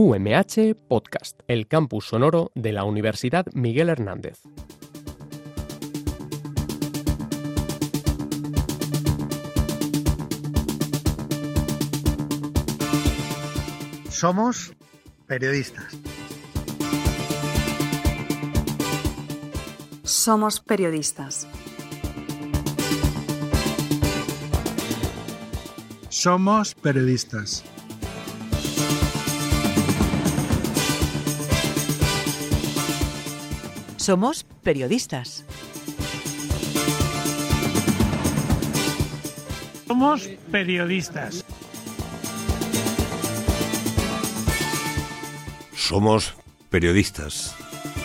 UMH Podcast, el campus sonoro de la Universidad Miguel Hernández. Somos periodistas. Somos periodistas. Somos periodistas. Somos periodistas. Somos periodistas. Somos periodistas.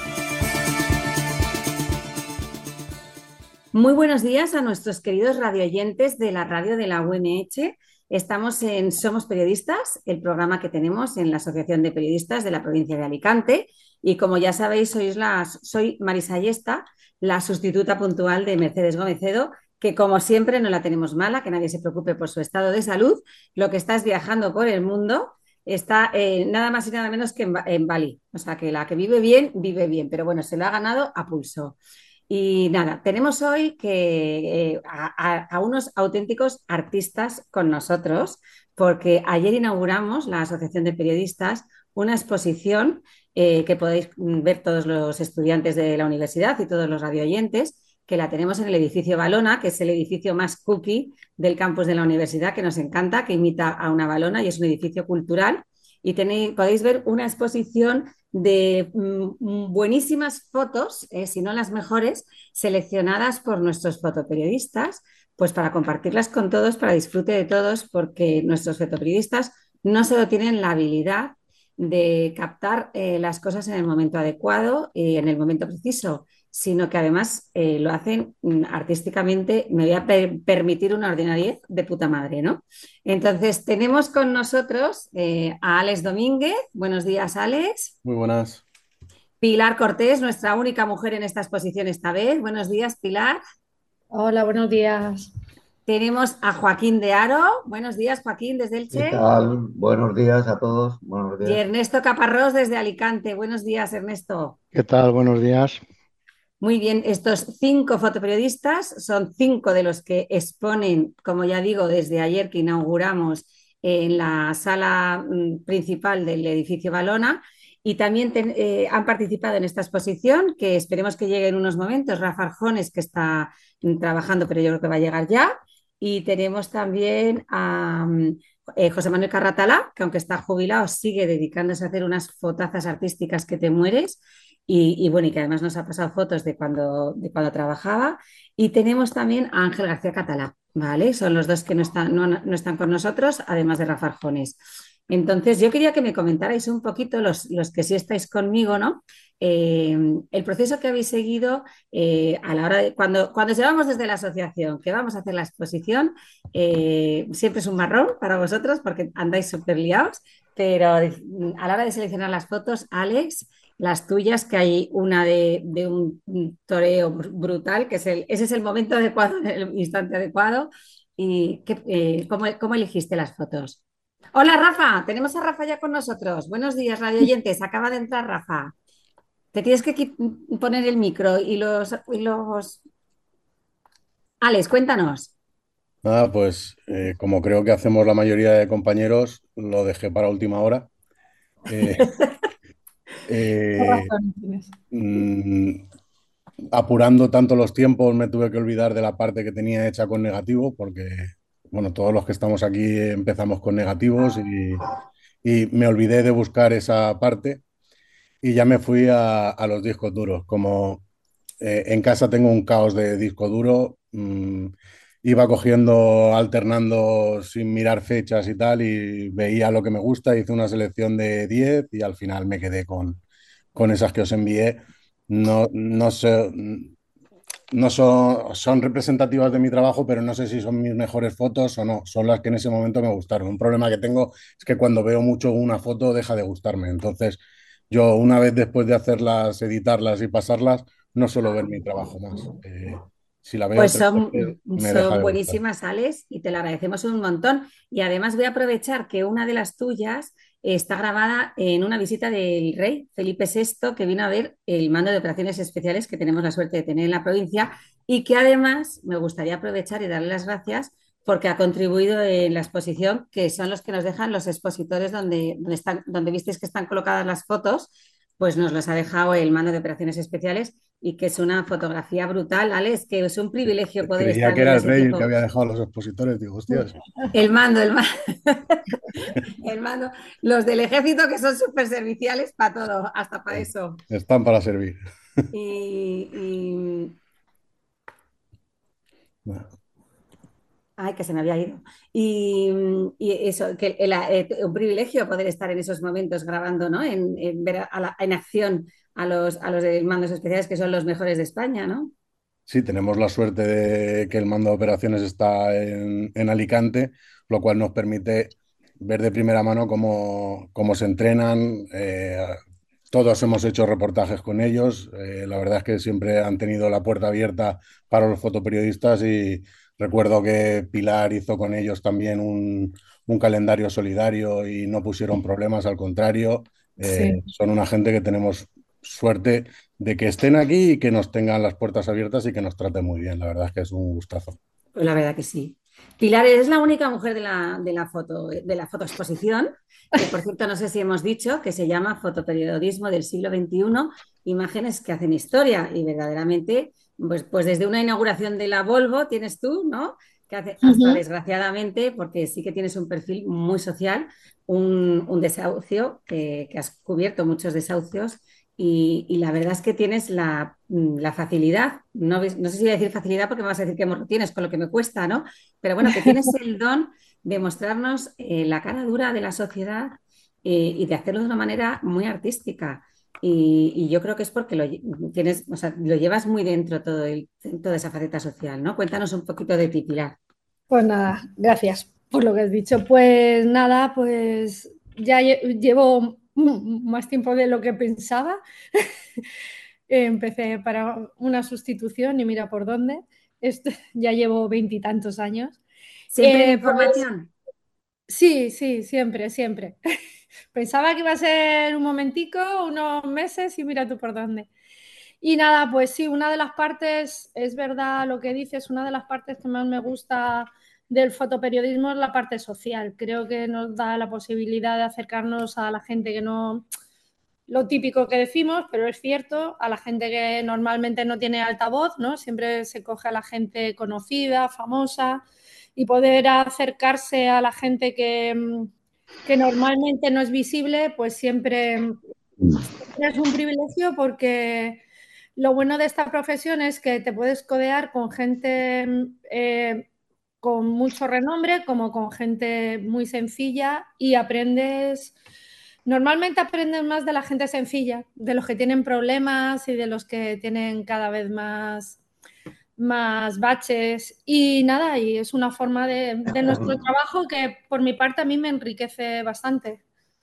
Muy buenos días a nuestros queridos radioyentes de la radio de la UMH. Estamos en Somos Periodistas, el programa que tenemos en la Asociación de Periodistas de la provincia de Alicante. Y como ya sabéis, soy Marisa Ayesta, la sustituta puntual de Mercedes Gómez-Cedo, que como siempre no la tenemos mala, que nadie se preocupe por su estado de salud. Lo que está es viajando por el mundo. Está nada más y nada menos que en Bali. O sea, que la que vive bien, pero bueno, se lo ha ganado a pulso. Y nada, tenemos hoy a unos auténticos artistas con nosotros, porque ayer inauguramos la Asociación de Periodistas una exposición que podéis ver todos los estudiantes de la universidad y todos los radioyentes, que la tenemos en el edificio Valona, que es el edificio más cookie del campus de la universidad, que nos encanta, que imita a una balona y es un edificio cultural. Y podéis ver una exposición de buenísimas fotos, si no las mejores, seleccionadas por nuestros fotoperiodistas, pues para compartirlas con todos, para disfrute de todos, porque nuestros fotoperiodistas no solo tienen la habilidad de captar las cosas en el momento adecuado y en el momento preciso, sino que además lo hacen artísticamente. Me voy a permitir una ordinariez de puta madre, ¿no? Entonces, tenemos con nosotros a Alex Domínguez. Buenos días, Alex. Muy buenas. Pilar Cortés, nuestra única mujer en esta exposición esta vez. Buenos días, Pilar. Hola, buenos días. Tenemos a Joaquín de Haro. Buenos días, Joaquín, desde Elche. ¿Qué tal? Buenos días a todos. Buenos Y días. Ernesto Caparrós desde Alicante. Buenos días, Ernesto. ¿Qué tal? Buenos días. Muy bien, estos 5 fotoperiodistas son 5 de los que exponen, como ya digo, desde ayer que inauguramos en la sala principal del edificio Valona, y también han participado en esta exposición, que esperemos que llegue en unos momentos, Rafa Arjones, que está trabajando, pero yo creo que va a llegar ya, y tenemos también a José Manuel Carratalá, que aunque está jubilado, sigue dedicándose a hacer unas fotazas artísticas que te mueres. Y bueno, y que además nos ha pasado fotos de cuando trabajaba. Y tenemos también a Ángel García Catalá, ¿vale? Son los dos que no están con nosotros, además de Rafa Arjones. Entonces, yo quería que me comentarais un poquito, los que sí estáis conmigo, ¿no? El proceso que habéis seguido a la hora de cuando llevamos desde la asociación, que vamos a hacer la exposición, siempre es un marrón para vosotros porque andáis súper liados, pero a la hora de seleccionar las fotos, Alex, las tuyas, que hay una de un toreo brutal, que ese es el momento adecuado, el instante adecuado. ¿Y cómo elegiste las fotos? Hola, Rafa, tenemos a Rafa ya con nosotros. Buenos días, radioyentes. Acaba de entrar Rafa. Te tienes que poner el micro y los... Alex, cuéntanos. Nada, pues como creo que hacemos la mayoría de compañeros, lo dejé para última hora. Eh, mm, Apurando tanto los tiempos, me tuve que olvidar de la parte que tenía hecha con negativo, porque, bueno, todos los que estamos aquí empezamos con negativos y me olvidé de buscar esa parte y ya me fui a los discos duros. Como en casa tengo un caos de disco duro, iba cogiendo, alternando sin mirar fechas y tal, y veía lo que me gusta, hice una selección de 10 y al final me quedé con esas que os envié. No sé, no son representativas de mi trabajo, pero no sé si son mis mejores fotos o no. Son las que en ese momento me gustaron. Un problema que tengo es que cuando veo mucho una foto deja de gustarme. Entonces, yo una vez después de hacerlas, editarlas y pasarlas, no suelo ver mi trabajo más. Si la veo Pues 3 veces, me deja son de gustar. buenísimas, Alex, y te lo agradecemos un montón. Y además voy a aprovechar que una de las tuyas está grabada en una visita del rey Felipe VI, que vino a ver el mando de operaciones especiales que tenemos la suerte de tener en la provincia y que además me gustaría aprovechar y darle las gracias porque ha contribuido en la exposición, que son los que nos dejan los expositores donde visteis que están colocadas las fotos, pues nos los ha dejado el mando de operaciones especiales y que es una fotografía brutal, Alex, que es un privilegio poder Creía estar que viendo era el ese rey el que tipo. había dejado a los expositores. Digo, hostias. El mando, el mando, el mando. Los del ejército que son súper serviciales para todo, hasta para eso. Están para servir. Y, y, Bueno. Ay, que se me había ido. Y eso, que un privilegio poder estar en esos momentos grabando, ¿no? En ver en acción a los de mandos especiales, que son los mejores de España, ¿no? Sí, tenemos la suerte de que el mando de operaciones está en Alicante, lo cual nos permite ver de primera mano cómo se entrenan. Todos hemos hecho reportajes con ellos. La verdad es que siempre han tenido la puerta abierta para los fotoperiodistas y recuerdo que Pilar hizo con ellos también un calendario solidario y no pusieron problemas, al contrario. Sí. Son una gente que tenemos suerte de que estén aquí y que nos tengan las puertas abiertas y que nos traten muy bien. La verdad es que es un gustazo. Pues la verdad que sí. Pilar es la única mujer de la fotoexposición, que por cierto no sé si hemos dicho, que se llama Fotoperiodismo del siglo XXI, imágenes que hacen historia y verdaderamente, pues desde una inauguración de la Volvo tienes tú, ¿no? Que hasta desgraciadamente, porque sí que tienes un perfil muy social, un desahucio, que has cubierto muchos desahucios y la verdad es que tienes la facilidad, no sé si voy a decir facilidad porque me vas a decir que lo tienes con lo que me cuesta, ¿no? Pero bueno, que tienes el don de mostrarnos la cara dura de la sociedad y de hacerlo de una manera muy artística. Y yo creo que es porque tienes, o sea, lo llevas muy dentro toda esa faceta social, ¿no? Cuéntanos un poquito de ti, Pilar. Pues nada, gracias por lo que has dicho. Pues nada, pues ya llevo más tiempo de lo que pensaba. Empecé para una sustitución y mira por dónde. Ya llevo 20 y tantos años. ¿Siempre en Pues formación? sí, siempre, siempre. Pensaba que iba a ser un momentico, unos meses y mira tú por dónde. Y nada, pues sí, una de las partes, es verdad lo que dices, una de las partes que más me gusta del fotoperiodismo es la parte social. Creo que nos da la posibilidad de acercarnos a la gente que no, lo típico que decimos, pero es cierto, a la gente que normalmente no tiene altavoz, ¿no? Siempre se coge a la gente conocida, famosa, y poder acercarse a la gente que normalmente no es visible, pues siempre es un privilegio porque lo bueno de esta profesión es que te puedes codear con gente con mucho renombre como con gente muy sencilla y normalmente aprendes más de la gente sencilla, de los que tienen problemas y de los que tienen cada vez más baches y nada, y es una forma de nuestro trabajo que por mi parte a mí me enriquece bastante.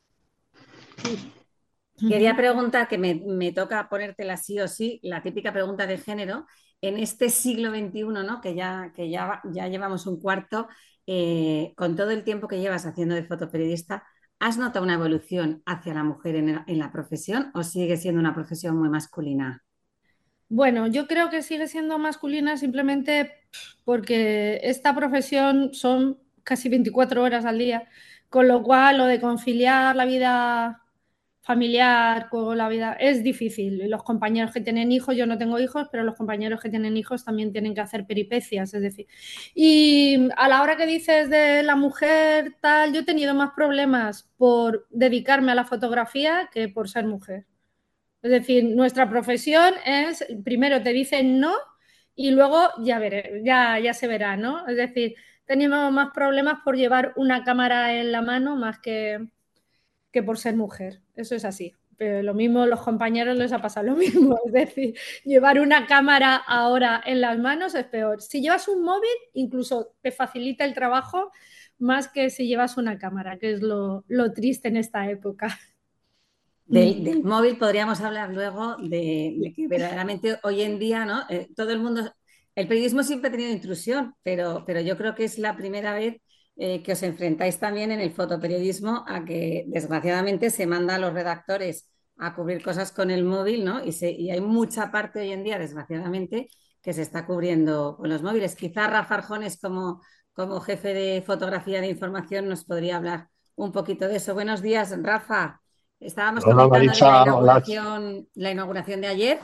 Quería preguntar, que me toca ponértela sí o sí, la típica pregunta de género, en este siglo XXI, ¿no? que ya llevamos un cuarto, con todo el tiempo que llevas haciendo de fotoperiodista, ¿has notado una evolución hacia la mujer en la profesión o sigue siendo una profesión muy masculina? Bueno, yo creo que sigue siendo masculina simplemente porque esta profesión son casi 24 horas al día, con lo cual lo de conciliar la vida familiar con la vida es difícil. Los compañeros que tienen hijos, yo no tengo hijos, pero los compañeros que tienen hijos también tienen que hacer peripecias, es decir. Y a la hora que dices de la mujer tal, yo he tenido más problemas por dedicarme a la fotografía que por ser mujer. Es decir, nuestra profesión es, primero te dicen no y luego ya se verá, ¿no? Es decir, tenemos más problemas por llevar una cámara en la mano más que por ser mujer. Eso es así. Pero lo mismo, los compañeros les ha pasado lo mismo. Es decir, llevar una cámara ahora en las manos es peor. Si llevas un móvil, incluso te facilita el trabajo más que si llevas una cámara, que es lo triste en esta época. Del móvil podríamos hablar luego de que verdaderamente hoy en día, ¿no? Todo el mundo, el periodismo siempre ha tenido intrusión, pero yo creo que es la primera vez que os enfrentáis también en el fotoperiodismo a que desgraciadamente se manda a los redactores a cubrir cosas con el móvil, ¿no? Y hay mucha parte hoy en día, desgraciadamente, que se está cubriendo con los móviles. Quizá Rafa Arjones, como jefe de fotografía de información, nos podría hablar un poquito de eso. Buenos días, Rafa. Estábamos Hola comentando de Maritza, hola. la inauguración de ayer,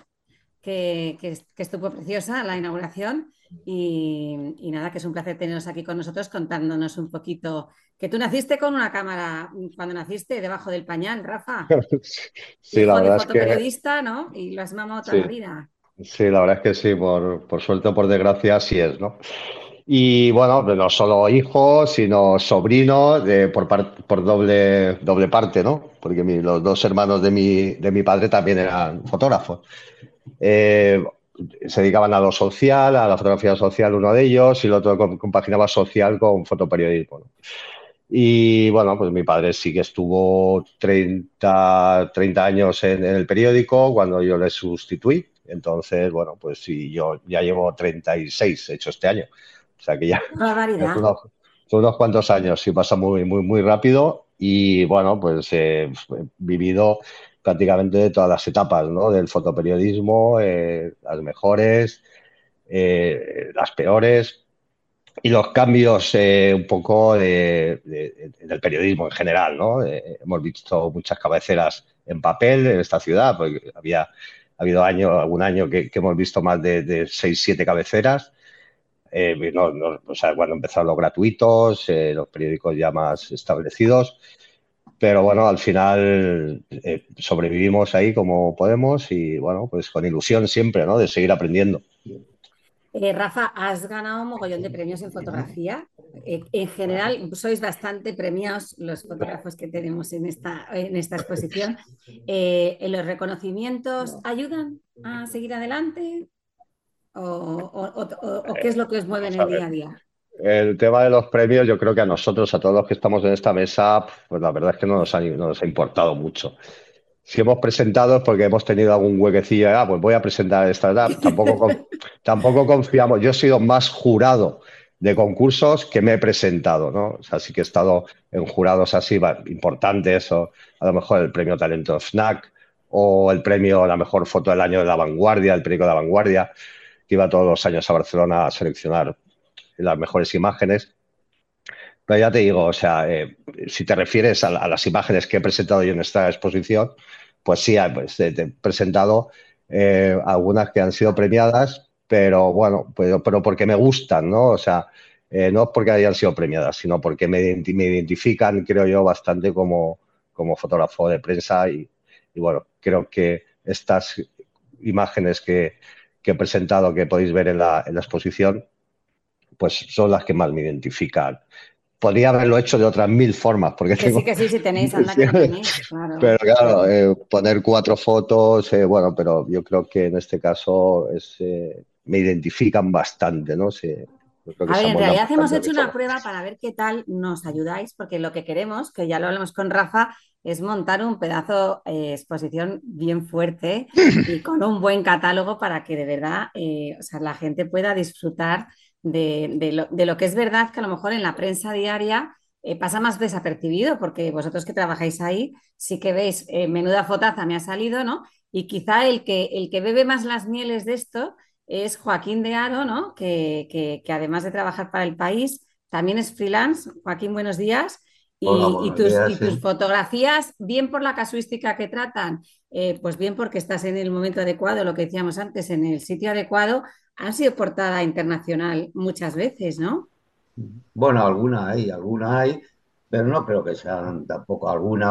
que estuvo preciosa la inauguración. Y nada, que es un placer teneros aquí con nosotros contándonos un poquito. Que tú naciste con una cámara cuando naciste debajo del pañal, Rafa, Sí, la hijo de verdad es que fotoperiodista, ¿no? Y lo has mamado toda la sí, vida. sí, la verdad es que sí, por suerte o por desgracia, así es, ¿no? Y bueno, pues no solo hijos, sino sobrinos por doble parte, ¿no? Porque los dos hermanos de mi padre también eran fotógrafos. Eh, Se dedicaban a lo social, a la fotografía social, uno de ellos, y el otro compaginaba social con fotoperiodismo, ¿no? Y bueno, pues mi padre sí que estuvo 30 años en el periódico cuando yo le sustituí. Entonces, bueno, pues sí, yo ya llevo 36 hecho este año. O sea que ya Barbaridad. son unos cuantos años y pasa muy, muy, muy rápido. Y bueno, pues he vivido prácticamente todas las etapas, ¿no? Del fotoperiodismo, las mejores, las peores y los cambios un poco del periodismo en general, ¿no? Hemos visto muchas cabeceras en papel en esta ciudad, porque ha habido algún año que hemos visto más de 6, 7 cabeceras. O sea, cuando empezaron los gratuitos, los periódicos ya más establecidos. Pero bueno, al final sobrevivimos ahí como podemos y bueno, pues con ilusión siempre, ¿no? De seguir aprendiendo. Rafa, has ganado un mogollón de premios en fotografía. En general, sois bastante premiados los fotógrafos que tenemos en esta exposición. ¿Los reconocimientos ayudan a seguir adelante? ¿O qué es lo que os mueve en Vamos a el día ver. a día? El tema de los premios, yo creo que a nosotros, a todos los que estamos en esta mesa, pues la verdad es que no nos ha importado mucho. Si hemos presentado es porque hemos tenido algún huequecillo, pues voy a presentar esta edad. Tampoco confiamos. Yo he sido más jurado de concursos que me he presentado, ¿no? O sea, sí que he estado en jurados así importantes, o a lo mejor el premio Talento FNAC, o el premio La Mejor Foto del Año de La Vanguardia, el periódico de La Vanguardia, que iba todos los años a Barcelona a seleccionar las mejores imágenes. Pero ya te digo, o sea, si te refieres a las imágenes que he presentado yo en esta exposición, pues sí, pues, te he presentado algunas que han sido premiadas, pero bueno, pero porque me gustan, ¿no? O sea, no es porque hayan sido premiadas, sino porque me identifican, creo yo, bastante como fotógrafo de prensa y bueno, creo que estas imágenes que he presentado, que podéis ver en la exposición, pues son las que más me identifican. Podría haberlo hecho de otras 1000 formas, porque Que sí, sí tenéis, anda que tenéis, claro. Pero claro, poner 4 fotos, bueno, pero yo creo que en este caso me identifican bastante, ¿no? Sí, yo creo que A ver, se en amoldan realidad hemos bastante a mi hecho una forma. prueba para ver qué tal nos ayudáis, porque lo que queremos, que ya lo hablamos con Rafa, es montar un pedazo exposición bien fuerte y con un buen catálogo para que de verdad o sea, la gente pueda disfrutar de lo que es verdad que a lo mejor en la prensa diaria pasa más desapercibido, porque vosotros que trabajáis ahí sí que veis, menuda fotaza me ha salido, ¿no? Y quizá el que bebe más las mieles de esto es Joaquín de Haro, ¿no? Que además de trabajar para El País, también es freelance. Joaquín, buenos días. Hola, Y, y buenos tus, días, y tus sí. fotografías, bien por la casuística que tratan, pues bien porque estás en el momento adecuado, lo que decíamos antes, en el sitio adecuado, han sido portada internacional muchas veces, ¿no? Bueno, alguna hay, pero no creo que sean tampoco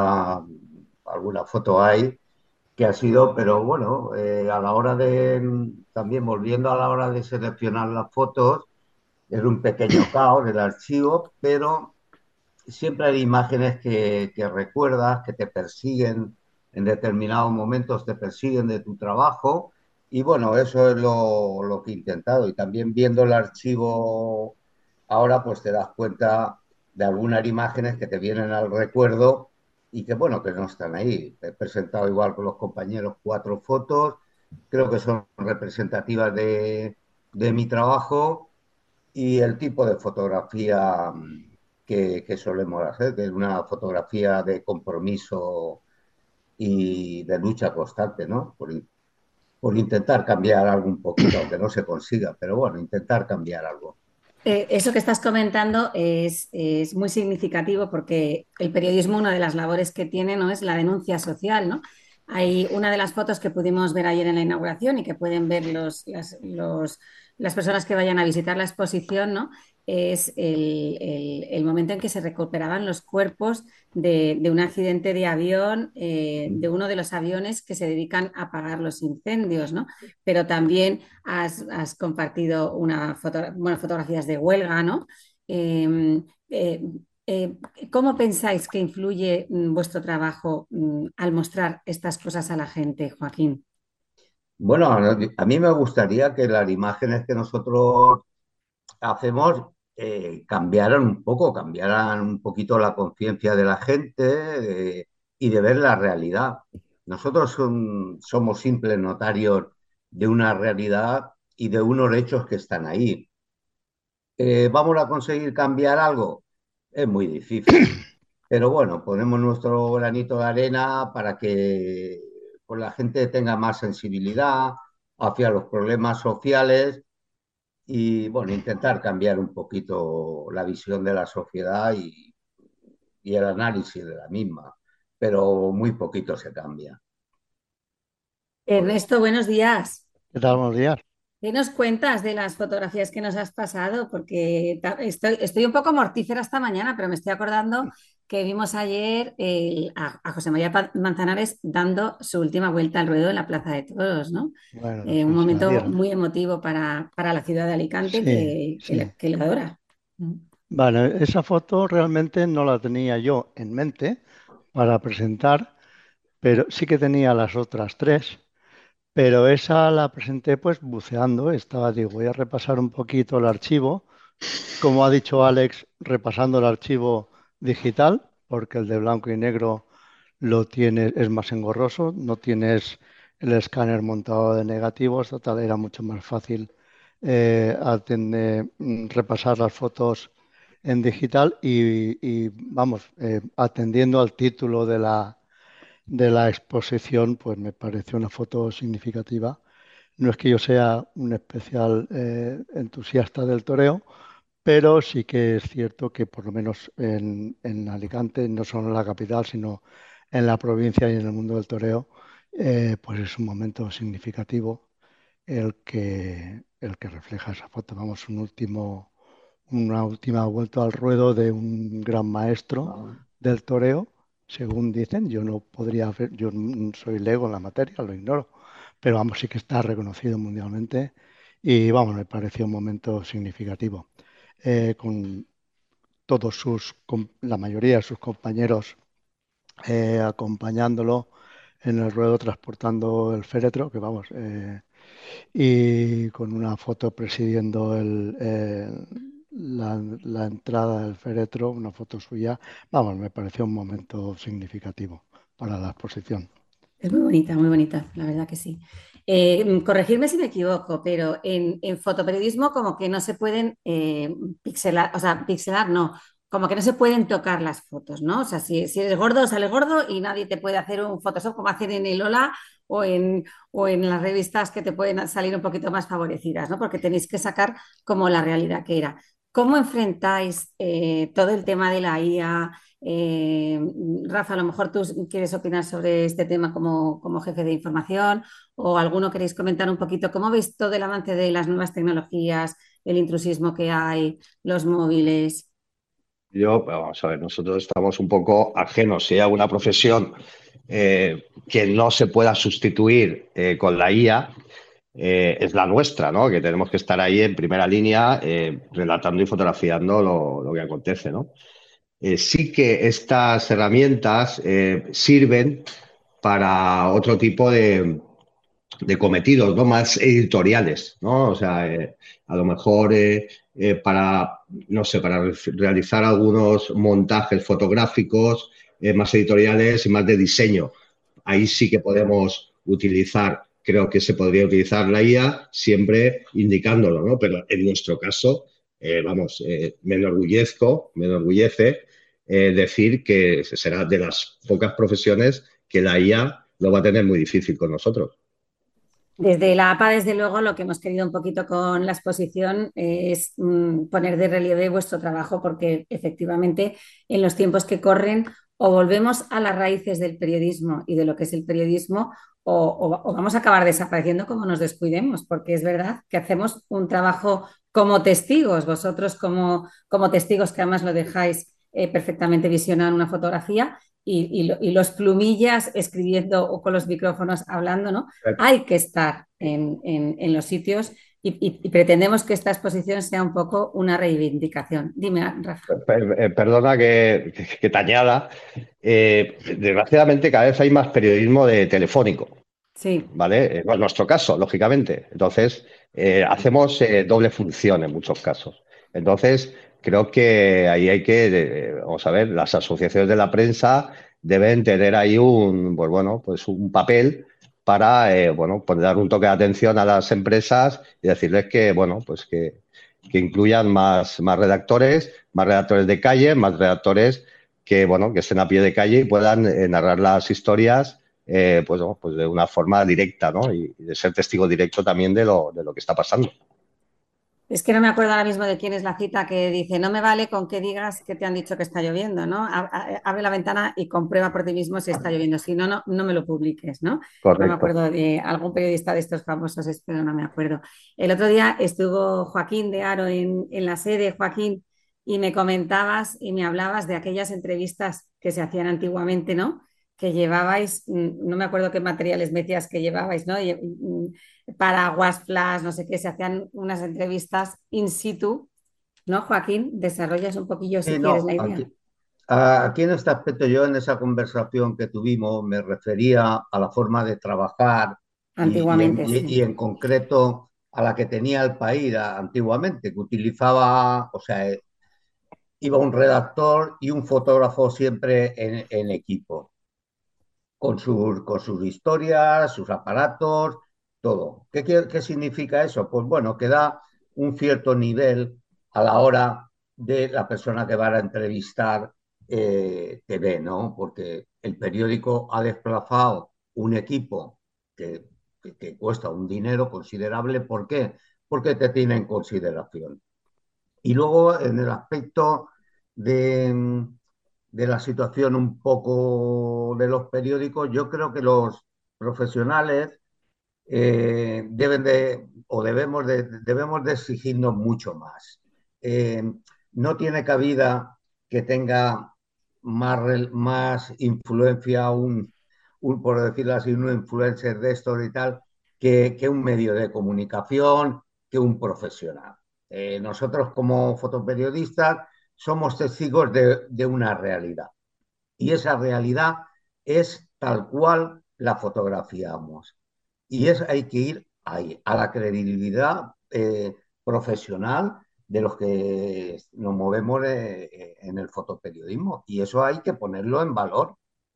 alguna foto hay que ha sido, pero bueno, a la hora también volviendo a la hora de seleccionar las fotos, es un pequeño caos del archivo, pero siempre hay imágenes que recuerdas, que te persiguen en determinados momentos, te persiguen de tu trabajo. Y bueno, eso es lo que he intentado. Y también viendo el archivo ahora, pues te das cuenta de algunas imágenes que te vienen al recuerdo y que bueno, que no están ahí. He presentado igual con los compañeros 4 fotos, creo que son representativas de mi trabajo y el tipo de fotografía que solemos hacer, que es una fotografía de compromiso y de lucha constante, ¿no? Por intentar cambiar algo un poquito, aunque no se consiga, pero bueno, intentar cambiar algo. Eso que estás comentando es muy significativo porque el periodismo, una de las labores que tiene, ¿no?, es la denuncia social, ¿no? Hay una de las fotos que pudimos ver ayer en la inauguración y que pueden ver las personas que vayan a visitar la exposición, ¿no? Es el momento en que se recuperaban los cuerpos de un accidente de avión, de uno de los aviones que se dedican a apagar los incendios, ¿no? Pero también has compartido fotografías de huelga, ¿no? Eh, eh, eh, ¿Cómo pensáis que influye vuestro trabajo al mostrar estas cosas a la gente, Joaquín? Bueno, a mí me gustaría que las imágenes que nosotros hacemos cambiaran un poquito la conciencia de la gente y de ver la realidad. Nosotros somos simples notarios de una realidad y de unos hechos que están ahí. ¿Vamos a conseguir cambiar algo? Es muy difícil. Pero bueno, ponemos nuestro granito de arena para que pues, la gente tenga más sensibilidad hacia los problemas sociales y bueno, intentar cambiar un poquito la visión de la sociedad y el análisis de la misma, pero muy poquito se cambia. Ernesto, buenos días. ¿Qué tal? Buenos días. ¿Qué nos cuentas de las fotografías que nos has pasado? Porque estoy un poco mortífera esta mañana, pero me estoy acordando que vimos ayer a José María Manzanares dando su última vuelta al ruedo en la Plaza de Toros, ¿no? Bueno, Un sí, se la momento dieron. muy emotivo para la ciudad de Alicante Sí, sí. que la adora. Vale, esa foto realmente no la tenía yo en mente para presentar, pero sí que tenía las otras tres. Pero esa la presenté pues buceando. Digo, voy a repasar un poquito el archivo. Como ha dicho Alex, repasando el archivo digital, porque el de blanco y negro es más engorroso, no tienes el escáner montado de negativos, total, era mucho más fácil repasar las fotos en digital y vamos, atendiendo al título de la exposición, pues me pareció una foto significativa. No es que yo sea un especial entusiasta del toreo, pero sí que es cierto que por lo menos en Alicante, no solo en la capital, sino en la provincia y en el mundo del toreo, pues es un momento significativo el que refleja esa foto. Vamos, una última vuelta al ruedo de un gran maestro del toreo, según dicen. Yo no podría hacer, yo soy lego en la materia, lo ignoro, pero vamos, sí que está reconocido mundialmente y vamos, me pareció un momento significativo. Con la mayoría de sus compañeros acompañándolo en el ruedo, transportando el féretro, que vamos, y con una foto presidiendo la entrada del féretro, una foto suya. Vamos, me pareció un momento significativo para la exposición. Es muy bonita, la verdad que sí. Corregirme si me equivoco, pero en fotoperiodismo como que no se pueden pixelar, o sea, pixelar no, como que no se pueden tocar las fotos, ¿no? O sea, si eres gordo, sales gordo y nadie te puede hacer un Photoshop como hacen en el Ola o en las revistas que te pueden salir un poquito más favorecidas, ¿no? Porque tenéis que sacar como la realidad que era. ¿Cómo enfrentáis todo el tema de la IA? Rafa, a lo mejor tú quieres opinar sobre este tema como jefe de información o alguno queréis comentar un poquito cómo veis todo el avance de las nuevas tecnologías, el intrusismo que hay, los móviles. Vamos a ver, nosotros estamos un poco ajenos. Si hay alguna profesión que no se pueda sustituir con la IA, es la nuestra, ¿no? Que tenemos que estar ahí en primera línea relatando y fotografiando lo que acontece, ¿no? Sí que estas herramientas sirven para otro tipo de cometidos, ¿no? Más editoriales, ¿no? O sea, a lo mejor para, no sé, para realizar algunos montajes fotográficos más editoriales y más de diseño. Ahí sí que podemos utilizar, creo que se podría utilizar la IA siempre indicándolo, ¿no? Pero en nuestro caso me enorgullece decir que será de las pocas profesiones que la IA lo va a tener muy difícil con nosotros. Desde la APA, desde luego, lo que hemos querido un poquito con la exposición es poner de relieve vuestro trabajo, porque efectivamente en los tiempos que corren o volvemos a las raíces del periodismo y de lo que es el periodismo o vamos a acabar desapareciendo como nos descuidemos, porque es verdad que hacemos un trabajo como testigos, vosotros como testigos que además lo dejáis perfectamente visionado en una fotografía y los plumillas escribiendo o con los micrófonos hablando, ¿no? Hay que estar en los sitios y pretendemos que esta exposición sea un poco una reivindicación. Dime, Rafa. Perdona que te añada. Desgraciadamente cada vez hay más periodismo de telefónico. Sí. ¿Vale? En nuestro caso, lógicamente. Entonces, hacemos doble función en muchos casos. Entonces, creo que ahí hay que, vamos a ver, las asociaciones de la prensa deben tener ahí un papel para, pues dar un toque de atención a las empresas y decirles que, que incluyan más redactores de calle, más redactores que estén a pie de calle y puedan narrar las historias pues de una forma directa, ¿no? Y de ser testigo directo también de lo que está pasando. Es que no me acuerdo ahora mismo de quién es la cita que dice, no me vale con que digas que te han dicho que está lloviendo, ¿no? Abre la ventana y comprueba por ti mismo si está lloviendo. Si no, no me lo publiques, ¿no? Correcto. No me acuerdo de algún periodista de estos famosos, pero no me acuerdo. El otro día estuvo Joaquín de Haro en la sede, Joaquín, y me comentabas y me hablabas de aquellas entrevistas que se hacían antiguamente, ¿no? Que llevabais, no me acuerdo qué materiales me decías que llevabais, ¿no? Paraguas, flash, no sé qué, se hacían unas entrevistas in situ, ¿no, Joaquín? Desarrollas un poquillo si quieres la idea. Aquí en este aspecto yo en esa conversación que tuvimos me refería a la forma de trabajar antiguamente, y en concreto a la que tenía el país antiguamente, que utilizaba, o sea, iba un redactor y un fotógrafo siempre en equipo, con sus historias, sus aparatos, todo. ¿Qué significa eso? Pues bueno, que da un cierto nivel a la hora de la persona que va a entrevistar TV, ¿no? Porque el periódico ha desplazado un equipo que cuesta un dinero considerable. ¿Por qué? Porque te tiene en consideración. Y luego en el aspecto de la situación un poco de los periódicos, yo creo que los profesionales debemos de exigirnos mucho más. No tiene cabida que tenga más influencia por decirlo así, un influencer de esto y tal, que un medio de comunicación, que un profesional. Nosotros como fotoperiodistas somos testigos de una realidad y esa realidad es tal cual la fotografiamos y hay que ir ahí, a la credibilidad profesional de los que nos movemos en el fotoperiodismo y eso hay que ponerlo en valor.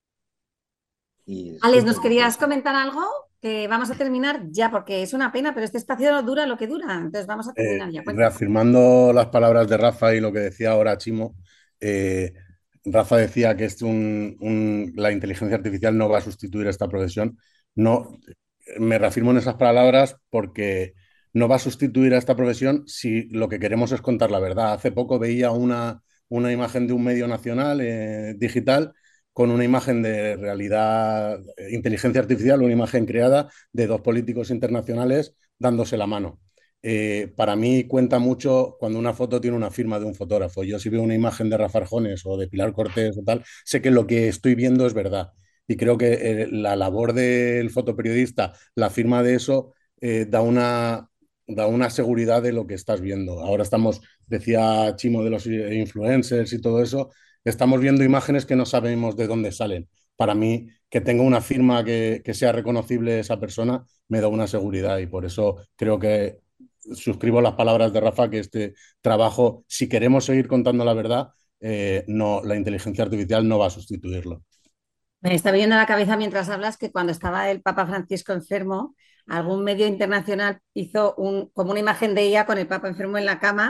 Alex, ¿nos querías comentar algo? Que vamos a terminar ya, porque es una pena, pero este espacio dura lo que dura, entonces vamos a terminar ya. Reafirmando las palabras de Rafa y lo que decía ahora Chimo, Rafa decía que la inteligencia artificial no va a sustituir esta profesión. No, me reafirmo en esas palabras porque no va a sustituir a esta profesión si lo que queremos es contar la verdad. Hace poco veía una imagen de un medio nacional digital con una imagen de realidad, inteligencia artificial, una imagen creada de dos políticos internacionales dándose la mano. Para mí cuenta mucho cuando una foto tiene una firma de un fotógrafo. Yo si veo una imagen de Rafa Arjones o de Pilar Cortés o tal, sé que lo que estoy viendo es verdad. Y creo que la labor del fotoperiodista, la firma de eso, da una seguridad de lo que estás viendo. Ahora decía Chimo de los influencers y todo eso, estamos viendo imágenes que no sabemos de dónde salen. Para mí, que tenga una firma que sea reconocible esa persona, me da una seguridad y por eso creo que suscribo las palabras de Rafa, que este trabajo, si queremos seguir contando la verdad, la inteligencia artificial no va a sustituirlo. Me está viniendo a la cabeza mientras hablas que cuando estaba el Papa Francisco enfermo, algún medio internacional hizo como una imagen de ella con el Papa enfermo en la cama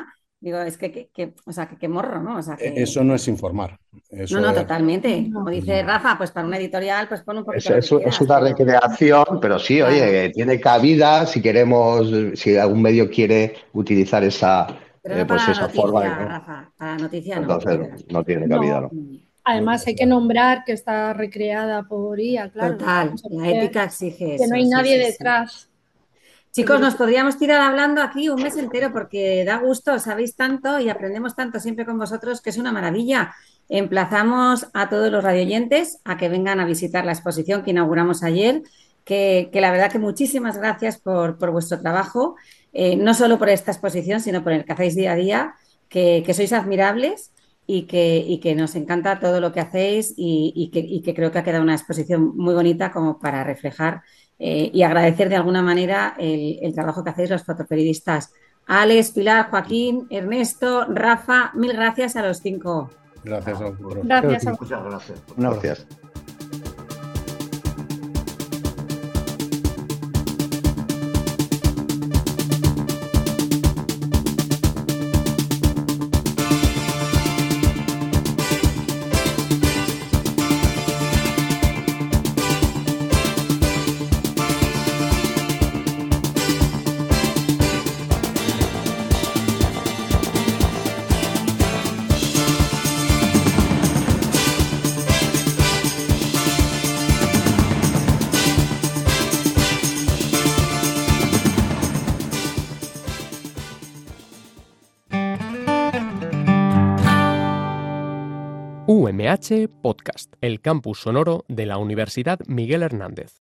Digo, es o sea, que morro, ¿no? O sea, Eso no es informar. Eso no, es... totalmente. Como dice Rafa, pues para una editorial, pues pon un poquito Es lo que quieras, una pero- recreación, pero sí, Claro. oye, tiene cabida si queremos, si algún medio quiere utilizar Pero no pues para la esa forma, noticia, ¿no? Rafa. Para la noticia no. Entonces no tiene cabida, No. ¿no? Además, hay que nombrar que está recreada por IA, claro. Total, Vamos a la ver ética exige que no eso. hay Sí, nadie sí, sí. detrás. Chicos, nos podríamos tirar hablando aquí un mes entero porque da gusto, sabéis tanto y aprendemos tanto siempre con vosotros que es una maravilla. Emplazamos a todos los radioyentes a que vengan a visitar la exposición que inauguramos ayer, que la verdad que muchísimas gracias por vuestro trabajo, no solo por esta exposición, sino por el que hacéis día a día, que sois admirables y que nos encanta todo lo que hacéis y que creo que ha quedado una exposición muy bonita como para reflejar y agradecer de alguna manera el trabajo que hacéis los fotoperiodistas. Alex, Pilar, Joaquín, Ernesto, Rafa, mil gracias a los 5. Gracias a vosotros. Gracias a Muchas gracias. Gracias. UMH Podcast, el campus sonoro de la Universidad Miguel Hernández.